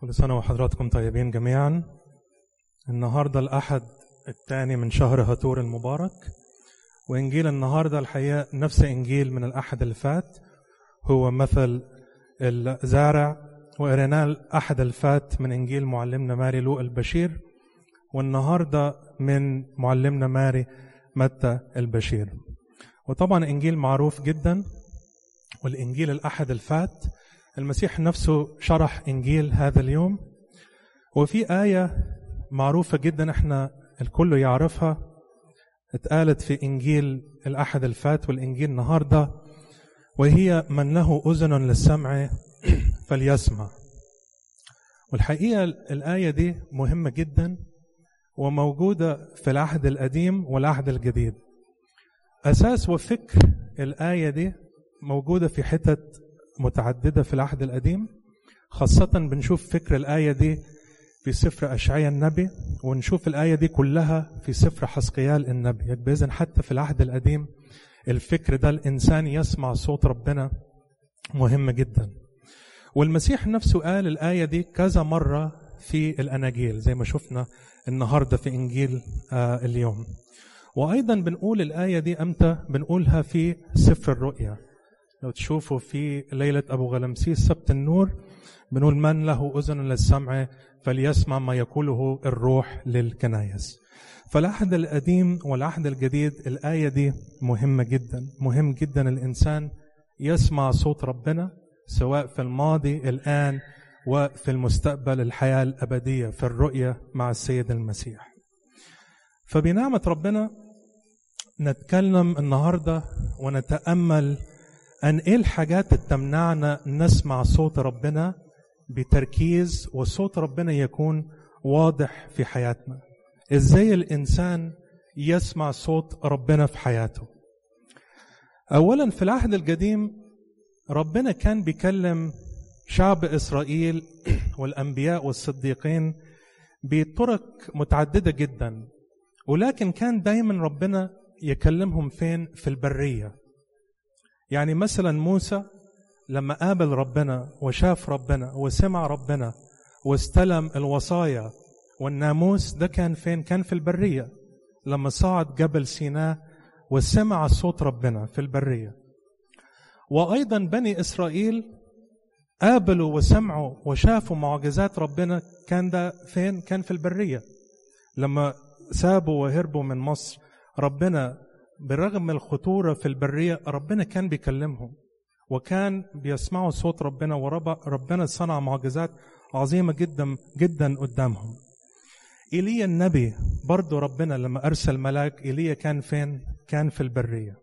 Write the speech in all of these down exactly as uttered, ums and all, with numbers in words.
كل سنة وحضراتكم طيبين جميعا. النهاردة الأحد الثاني من شهر هاتور المبارك، وإنجيل النهاردة الحقيقة نفس إنجيل من الأحد اللي فات، هو مثل الزارع، وقريناه الأحد اللي فات من إنجيل معلمنا ماري لوقا البشير، والنهاردة من معلمنا ماري متى البشير. وطبعا إنجيل معروف جدا، والإنجيل الأحد اللي فات المسيح نفسه شرح إنجيل هذا اليوم، وفي آية معروفة جدا احنا الكل يعرفها اتقالت في إنجيل الأحد الفات والإنجيل النهاردة، وهي من له أذن للسمع فليسمع. والحقيقة الآية دي مهمة جدا وموجودة في العهد القديم والعهد الجديد. أساس وفكر الآية دي موجودة في حتت متعددة في العهد القديم، خاصة بنشوف فكر الآية دي في سفر أشعياء النبي، ونشوف الآية دي كلها في سفر حزقيال النبي. يبقى إذن حتى في العهد القديم الفكر ده الإنسان يسمع صوت ربنا مهم جدا. والمسيح نفسه قال الآية دي كذا مرة في الأناجيل زي ما شفنا النهاردة في إنجيل آه اليوم. وأيضا بنقول الآية دي أمتى؟ بنقولها في سفر الرؤيا. لو تشوفوا في ليلة أبو غلمسيس سبت النور بنقول من له أذن للسمع فليسمع ما يقوله الروح للكنائس. فالعهد القديم والعهد الجديد الآية دي مهمة جدا، مهم جدا الإنسان يسمع صوت ربنا سواء في الماضي الآن وفي المستقبل، الحياة الأبدية في الرؤية مع السيد المسيح. فبنعمة ربنا نتكلم النهاردة ونتأمل أن إيه الحاجات اللي تمنعنا نسمع صوت ربنا بتركيز، وصوت ربنا يكون واضح في حياتنا. إزاي الإنسان يسمع صوت ربنا في حياته؟ أولا في العهد القديم ربنا كان بيكلم شعب إسرائيل والأنبياء والصديقين بطرق متعددة جدا، ولكن كان دايما ربنا يكلمهم فين؟ في البرية. يعني مثلا موسى لما قابل ربنا وشاف ربنا وسمع ربنا واستلم الوصايا والناموس، ده كان فين؟ كان في البرية لما صعد جبل سيناء وسمع صوت ربنا في البرية. وأيضا بني إسرائيل قابلوا وسمعوا وشافوا معجزات ربنا، كان ده فين؟ كان في البرية لما سابوا وهربوا من مصر. ربنا بالرغم من الخطورة في البرية ربنا كان بيكلمهم وكان بيسمعوا صوت ربنا، وربنا صنع معجزات عظيمة جدا جدا قدامهم. إيليا النبي برضو ربنا لما أرسل ملاك إيليا كان فين؟ كان في البرية.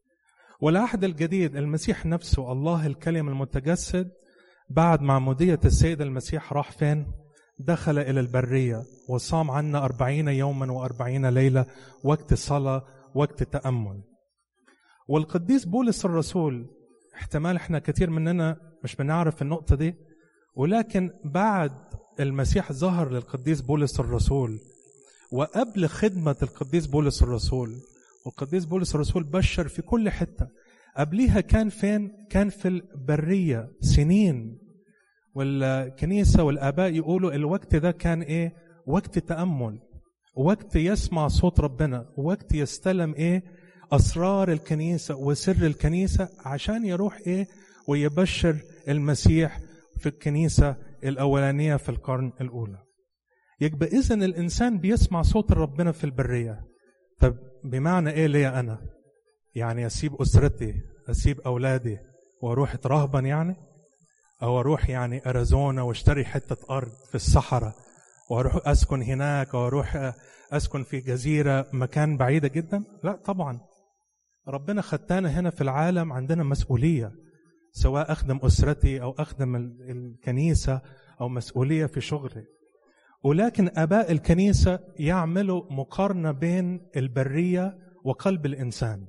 والعهد الجديد المسيح نفسه الله الكلمة المتجسد بعد معمودية السيد المسيح راح فين؟ دخل إلى البرية وصام عنا أربعين يوما وأربعين ليلة، وقت صلاة وقت تأمل. والقديس بولس الرسول، احتمال احنا كتير مننا مش بنعرف النقطة دي، ولكن بعد المسيح ظهر للقديس بولس الرسول وقبل خدمة القديس بولس الرسول، والقديس بولس الرسول بشر في كل حتة. قبليها كان فين؟ كان في البرية سنين، والكنيسة والآباء يقولوا الوقت ده كان ايه؟ وقت تأمل، وقت يسمع صوت ربنا، وقت يستلم ايه؟ أسرار الكنيسة وسر الكنيسة، عشان يروح ايه؟ ويبشر المسيح في الكنيسة الأولانية في القرن الأولى. يبقى إذن الإنسان بيسمع صوت ربنا في البرية. طب بمعنى ايه ليا أنا؟ يعني أسيب أسرتي، أسيب أولادي وأروح أترهبن يعني؟ أو أروح يعني أريزونا واشتري حتة أرض في الصحراء وأروح أسكن هناك، وأروح أسكن في جزيرة مكان بعيدة جدا؟ لا طبعا. ربنا خدتنا هنا في العالم عندنا مسؤولية، سواء أخدم أسرتي أو أخدم الكنيسة أو مسؤولية في شغلي. ولكن آباء الكنيسة يعملوا مقارنة بين البرية وقلب الإنسان.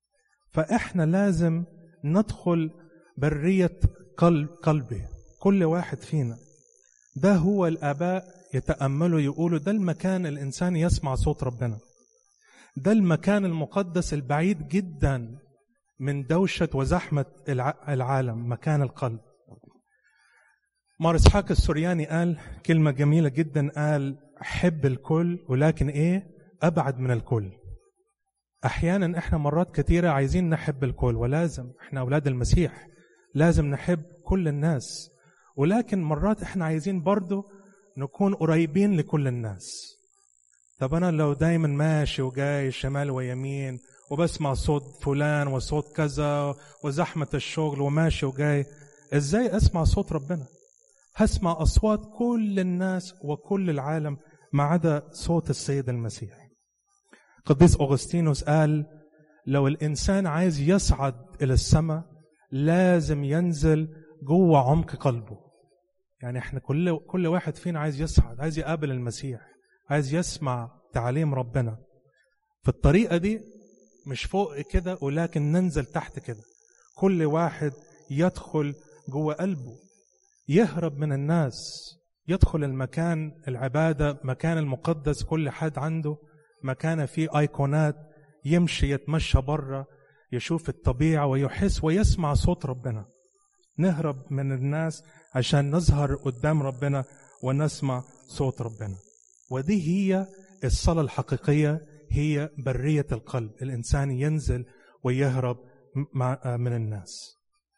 فإحنا لازم ندخل برية قلب قلبي كل واحد فينا. ده هو الآباء يتأملوا يقولوا ده المكان الإنسان يسمع صوت ربنا، ده المكان المقدس البعيد جدا من دوشة وزحمة العالم، مكان القلب. مار إسحاق السورياني قال كلمة جميلة جدا، قال حب الكل ولكن إيه أبعد من الكل. أحيانا إحنا مرات كثيرة عايزين نحب الكل، ولازم إحنا أولاد المسيح لازم نحب كل الناس، ولكن مرات إحنا عايزين برضو نكون قريبين لكل الناس. طب أنا لو دايما ماشي وجاي شمال ويمين وبسمع صوت فلان وصوت كذا وزحمة الشغل وماشي وجاي، إزاي أسمع صوت ربنا؟ هسمع أصوات كل الناس وكل العالم ما عدا صوت السيد المسيح. قديس أغسطينوس قال لو الإنسان عايز يصعد إلى السماء لازم ينزل جوه عمق قلبه. يعني احنا كل كل واحد فينا عايز يصعد، عايز يقابل المسيح، عايز يسمع تعاليم ربنا. في الطريقة دي مش فوق كده ولكن ننزل تحت كده. كل واحد يدخل جوه قلبه، يهرب من الناس، يدخل المكان العبادة، مكان المقدس. كل حد عنده مكان فيه ايقونات، يمشي يتمشى برا، يشوف الطبيعة ويحس ويسمع صوت ربنا. نهرب من الناس عشان نظهر قدام ربنا ونسمع صوت ربنا. ودي هي الصلاة الحقيقية، هي برية القلب. الإنسان ينزل ويهرب من الناس.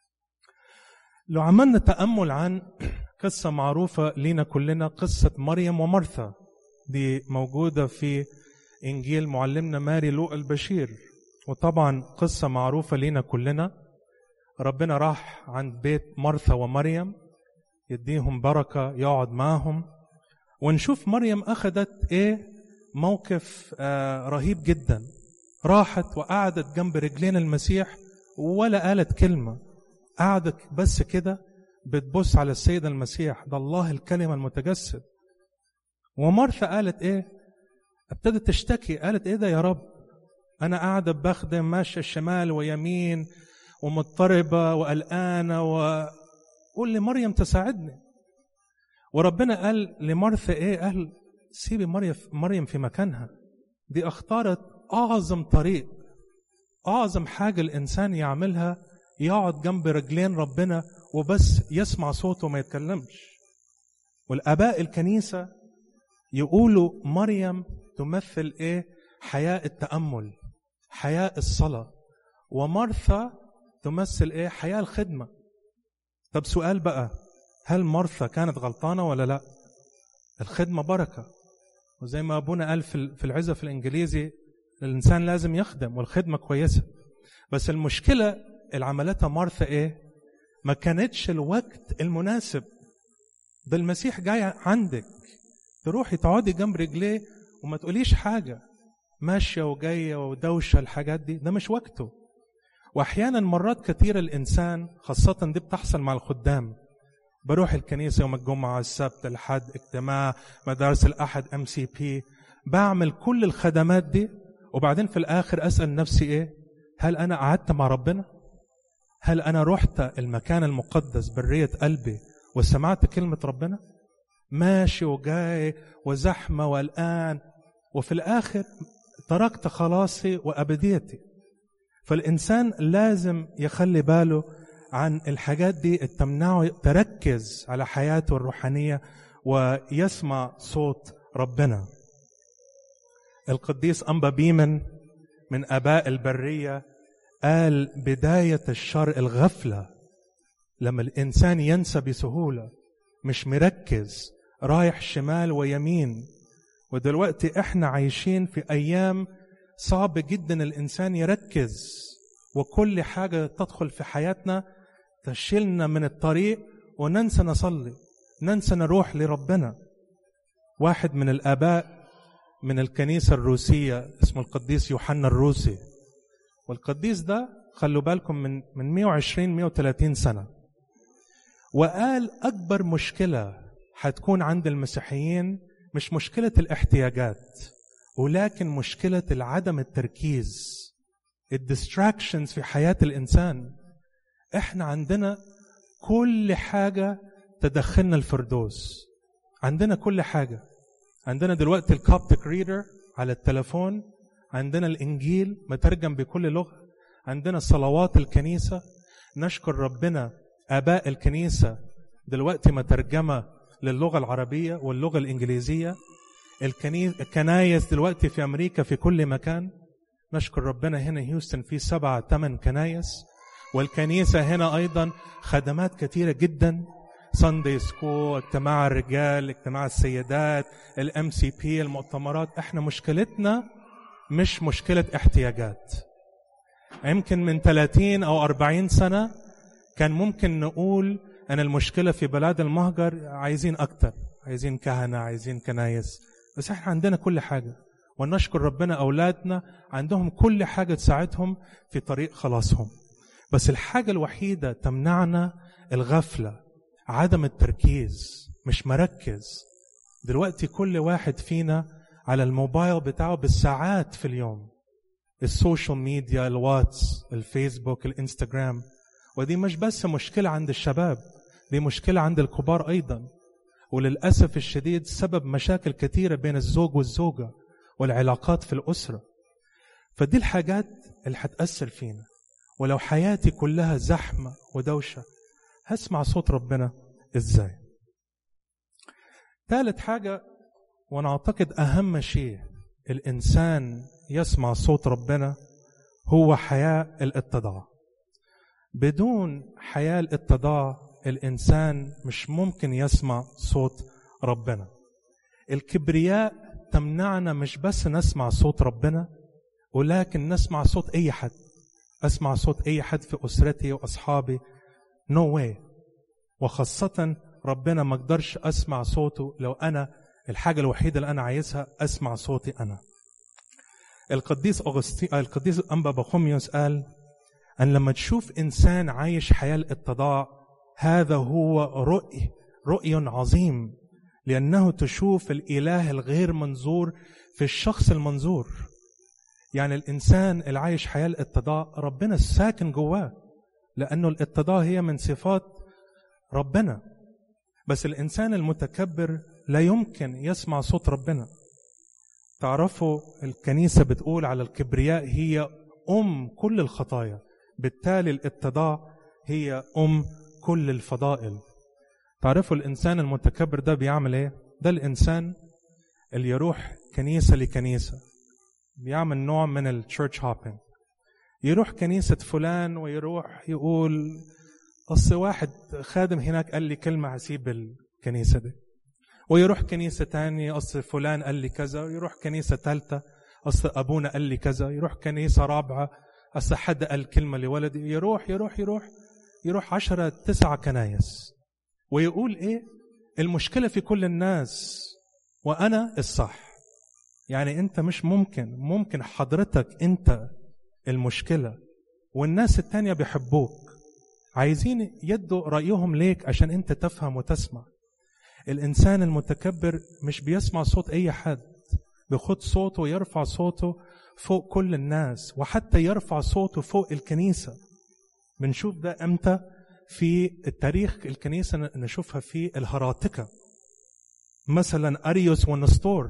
لو عملنا تأمل عن قصة معروفة لنا كلنا، قصة مريم ومرثا، دي موجودة في إنجيل معلمنا ماري لوقا البشير، وطبعا قصة معروفة لنا كلنا. ربنا راح عند بيت مرثا ومريم يديهم بركة، يقعد معهم، ونشوف مريم أخذت إيه موقف آه رهيب جدا. راحت وقعدت جنب رجلين المسيح ولا قالت كلمة، قعدت بس كده بتبص على السيد المسيح، ده الله الكلمة المتجسد. ومرثا قالت إيه؟ ابتدت تشتكي، قالت إيه ده يا رب، أنا قاعدة بخدم ماشية الشمال ويمين ومضطربة وقلقانة، وقول لي مريم تساعدني. وربنا قال لمرثا إيه؟ قال سيبي مريم مريم في مكانها، دي اختارت أعظم طريق، أعظم حاجة الإنسان يعملها، يقعد جنب رجلين ربنا وبس يسمع صوته وما يتكلمش. والآباء الكنيسة يقولوا مريم تمثل إيه؟ حياة التأمل، حياة الصلاة. ومرثا تمثل إيه؟ حياة الخدمة. طب سؤال بقى، هل مرثا كانت غلطانة ولا لا؟ الخدمة بركة، وزي ما أبونا قال في العزة الإنجليزي، الإنسان لازم يخدم والخدمة كويسة. بس المشكلة اللي عملتها مرثا إيه؟ ما كانتش الوقت المناسب. ده المسيح جاي عندك، تروحي تقعدي جنب رجليه وما تقوليش حاجة، ماشية وجاية ودوشة، الحاجات دي ده مش وقته. وأحيانا مرات كتير الإنسان، خاصة دي بتحصل مع الخدام، بروح الكنيسة يوم الجمعة، السبت، الحد، اجتماع، مدارس الأحد، ام سي بي، بعمل كل الخدمات دي، وبعدين في الآخر أسأل نفسي إيه؟ هل أنا قعدت مع ربنا؟ هل أنا رحت المكان المقدس برية قلبي وسمعت كلمة ربنا؟ ماشي وجاي وزحمة والآن، وفي الآخر تركت خلاصي وأبديتي. فالإنسان لازم يخلي باله عن الحاجات دي، تمنعه تركز على حياته الروحانية ويسمع صوت ربنا. القديس أنبا بيمن من آباء البرية قال بداية الشر الغفلة، لما الإنسان ينسى بسهولة، مش مركز، رايح شمال ويمين. ودلوقتي احنا عايشين في أيام صعب جدا الإنسان يركز، وكل حاجة تدخل في حياتنا تشيلنا من الطريق وننسى نصلي، ننسى نروح لربنا. واحد من الآباء من الكنيسة الروسية اسمه القديس يوحنا الروسي، والقديس ده خلوا بالكم من من مئة وعشرين مئة وثلاثين سنة، وقال أكبر مشكلة هتكون عند المسيحيين مش مشكلة الاحتياجات، ولكن مشكلة العدم التركيز، الديستراكشنز في حياة الإنسان. احنا عندنا كل حاجة تدخلنا الفردوس، عندنا كل حاجة. عندنا دلوقتي الكوبتك ريدر على التلفون، عندنا الإنجيل مترجم بكل لغة، عندنا صلوات الكنيسة. نشكر ربنا آباء الكنيسة دلوقتي مترجمة للغة العربية واللغة الإنجليزية. الكنايس دلوقتي في أمريكا في كل مكان، نشكر ربنا. هنا هيوستن في سبعة ثمان كنايس، والكنيسة هنا أيضا خدمات كثيرة جدا، ساندي سكول، اجتماع الرجال، اجتماع السيدات، الام سي بي، المؤتمرات. احنا مشكلتنا مش مشكلة احتياجات. يمكن من ثلاثين أو أربعين سنة كان ممكن نقول أن المشكلة في بلاد المهجر عايزين أكتر، عايزين كهنة، عايزين كنايس. بس احنا عندنا كل حاجة، ونشكر ربنا أولادنا عندهم كل حاجة تساعدهم في طريق خلاصهم. بس الحاجة الوحيدة تمنعنا الغفلة، عدم التركيز، مش مركز. دلوقتي كل واحد فينا على الموبايل بتاعه بالساعات في اليوم، السوشيال ميديا، الواتس، الفيسبوك، الانستغرام. ودي مش بس مشكلة عند الشباب، دي مشكلة عند الكبار أيضا، وللأسف الشديد سبب مشاكل كثيرة بين الزوج والزوجة والعلاقات في الأسرة. فدي الحاجات اللي هتأثر فينا. ولو حياتي كلها زحمة ودوشة، هسمع صوت ربنا إزاي؟ ثالث حاجة، وأنا أعتقد أهم شيء الإنسان يسمع صوت ربنا، هو حياة الاتضاع. بدون حياة الاتضاع الإنسان مش ممكن يسمع صوت ربنا. الكبرياء تمنعنا مش بس نسمع صوت ربنا، ولكن نسمع صوت أي حد. أسمع صوت أي حد في أسرتي وأصحابي، no way. وخاصة ربنا ما اقدرش أسمع صوته لو أنا الحاجة الوحيدة اللي أنا عايزها أسمع صوتي أنا. القديس أغسطين القديس الأنبا بخوميوس قال أن لما تشوف إنسان عايش حياة الاتضاع، هذا هو رؤي رؤي عظيم، لأنه تشوف الإله الغير منظور في الشخص المنظور. يعني الإنسان اللي عايش حياة الاتضاع ربنا الساكن جواه، لأنه الاتضاع هي من صفات ربنا. بس الإنسان المتكبر لا يمكن يسمع صوت ربنا. تعرفوا الكنيسة بتقول على الكبرياء هي أم كل الخطايا، بالتالي الاتضاع هي أم كل الفضائل. تعرفوا الإنسان المتكبر ده بيعمل إيه؟ ده الإنسان اللي يروح كنيسة لكنيسة، بيعمل نوع من التشيرش هوبينج. يروح كنيسة فلان ويروح يقول أصل واحد خادم هناك قال لي كلمة هسيب الكنيسة دي، ويروح كنيسة تانية أصل فلان قال لي كذا، ويروح كنيسة ثالثة أصل أبونا قال لي كذا، يروح كنيسة رابعة أصل حد قال كلمة لولدي، يروح يروح يروح يروح عشرة تسعة كنايس، ويقول إيه؟ المشكلة في كل الناس وأنا الصح. يعني أنت مش ممكن ممكن حضرتك أنت المشكلة، والناس التانية بيحبوك، عايزين يدوا رأيهم ليك عشان أنت تفهم وتسمع. الإنسان المتكبر مش بيسمع صوت أي حد، بيخد صوته ويرفع صوته فوق كل الناس، وحتى يرفع صوته فوق الكنيسة. بنشوف ده أمتى في التاريخ الكنيسة؟ نشوفها في الهراطقة، مثلا أريوس ونسطور.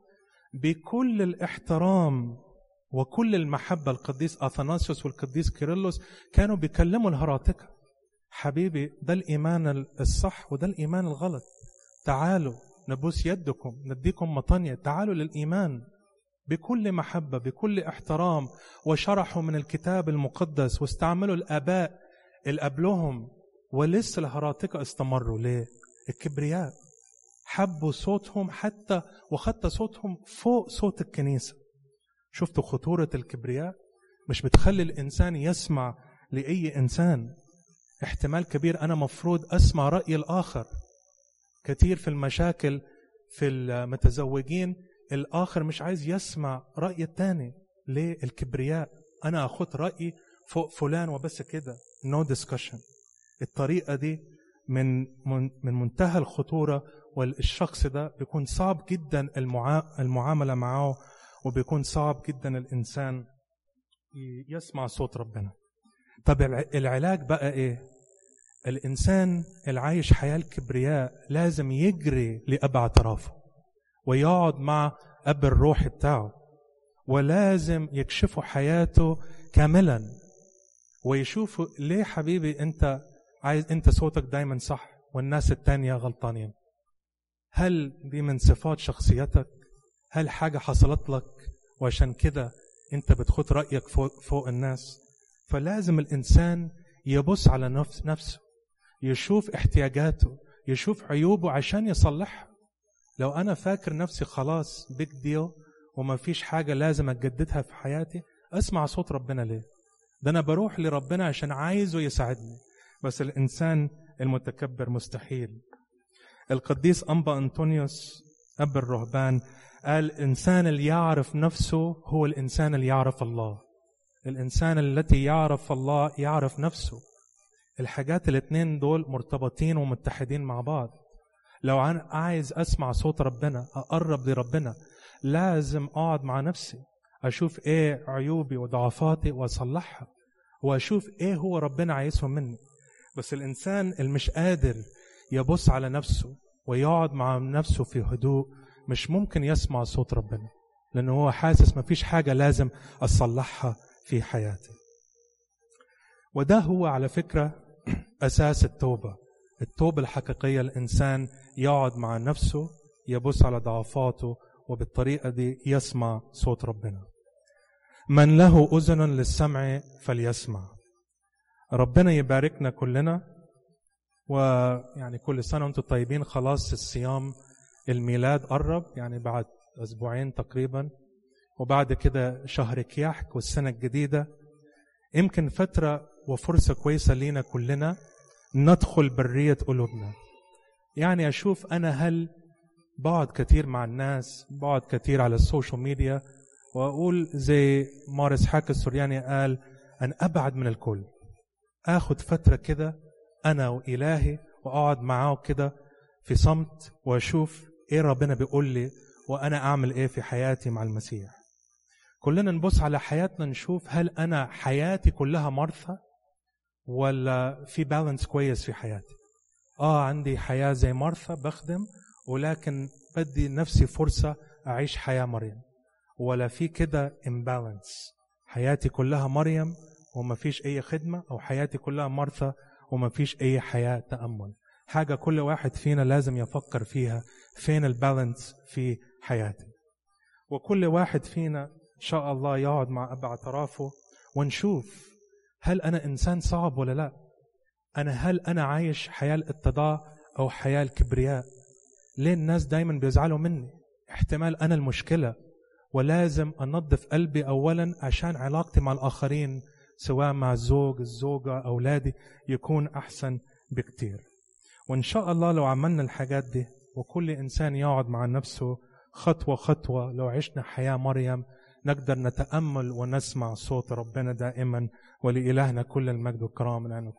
بكل الاحترام وكل المحبة، القديس أثناسيوس والقديس كيرلس كانوا بيكلموا الهراطقة، حبيبي ده الإيمان الصح وده الإيمان الغلط، تعالوا نبوس يدكم نديكم مطانية، تعالوا للإيمان بكل محبة بكل احترام. وشرحوا من الكتاب المقدس واستعملوا الآباء اللي قبلهم، ولسه الهراطقة استمروا. ليه؟ الكبرياء، حبوا صوتهم حتى وخدت صوتهم فوق صوت الكنيسة. شفتوا خطورة الكبرياء؟ مش بتخلي الإنسان يسمع لأي إنسان. احتمال كبير أنا مفروض أسمع رأي الآخر. كثير في المشاكل في المتزوجين الآخر مش عايز يسمع رأي التاني. ليه؟ الكبرياء، أنا أخذ رأيي فوق فلان وبس كده، no discussion. الطريقة دي من من منتهى الخطورة، والشخص ده بيكون صعب جدا المعاملة معه، وبيكون صعب جدا الإنسان يسمع صوت ربنا. طب العلاج بقى إيه؟ الإنسان العايش حياة الكبرياء لازم يجري لأب اعترافه، ويقعد مع أب الروح بتاعه، ولازم يكشفوا حياته كاملا، ويشوفوا ليه حبيبي أنت عايز أنت صوتك دايما صح، والناس التانية غلطانين. هل دي من صفات شخصيتك؟ هل حاجة حصلت لك وعشان كده انت بتخط رأيك فوق, فوق الناس؟ فلازم الإنسان يبص على نفس نفسه، يشوف احتياجاته، يشوف عيوبه عشان يصلحها. لو أنا فاكر نفسي خلاص بيج ديل وما فيش حاجة لازم أجددها في حياتي، أسمع صوت ربنا ليه؟ ده أنا بروح لربنا عشان عايزه يساعدني. بس الإنسان المتكبر مستحيل. القديس أنبا أنطونيوس أب الرهبان قال: الإنسان اللي يعرف نفسه هو الإنسان اللي يعرف الله. الإنسان الذي يعرف الله يعرف نفسه. الحاجات الاثنين دول مرتبطين ومتحدين مع بعض. لو أنا عايز أسمع صوت ربنا، أقرب لربنا، لازم أقعد مع نفسي، أشوف إيه عيوبي وضعفاتي وأصلحها، وأشوف إيه هو ربنا عايزه مني. بس الإنسان اللي مش قادر يبص على نفسه ويقعد مع نفسه في هدوء مش ممكن يسمع صوت ربنا، لأنه هو حاسس مفيش حاجة لازم أصلحها في حياتي. وده هو على فكرة أساس التوبة. التوبة الحقيقية الإنسان يقعد مع نفسه، يبص على ضعفاته، وبالطريقة دي يسمع صوت ربنا. من له أذن للسمع فليسمع. ربنا يباركنا كلنا، ويعني كل سنة وانتم طيبين. خلاص الصيام الميلاد قرب، يعني بعد أسبوعين تقريبا، وبعد كده شهر كياحك والسنة الجديدة. يمكن فترة وفرصة كويسة لينا كلنا ندخل برية قلوبنا. يعني أشوف أنا هل بقعد كتير مع الناس، بقعد كتير على السوشيال ميديا، وأقول زي مار إسحاق السورياني قال: أن أبعد من الكل. أخذ فترة كده أنا وإلهي وأقعد معاه كده في صمت، وأشوف إيه ربنا بيقول لي وأنا أعمل إيه في حياتي مع المسيح. كلنا نبص على حياتنا نشوف هل أنا حياتي كلها مرثى ولا في بالانس كويس في حياتي. آه عندي حياة زي مرثى بخدم، ولكن بدي نفسي فرصة أعيش حياة مريم، ولا في كده امبالانس، حياتي كلها مريم وما فيش أي خدمة، أو حياتي كلها مرثى وما فيش أي حياة تأمل. حاجة كل واحد فينا لازم يفكر فيها، فين البالانس في حياتي. وكل واحد فينا إن شاء الله يقعد مع أبع طرافه ونشوف هل أنا إنسان صعب ولا لا. أنا هل أنا عايش حياة الاتضاع أو حياة الكبرياء؟ ليه الناس دايما بيزعلوا مني؟ احتمال أنا المشكلة، ولازم أنظف قلبي أولا عشان علاقتي مع الآخرين، سواء مع الزوج، الزوجة، أولادي، يكون أحسن بكتير. وإن شاء الله لو عملنا الحاجات دي، وكل إنسان يقعد مع نفسه خطوة خطوة، لو عشنا حياة مريم، نقدر نتأمل ونسمع صوت ربنا دائما. ولإلهنا كل المجد والكرام الآن.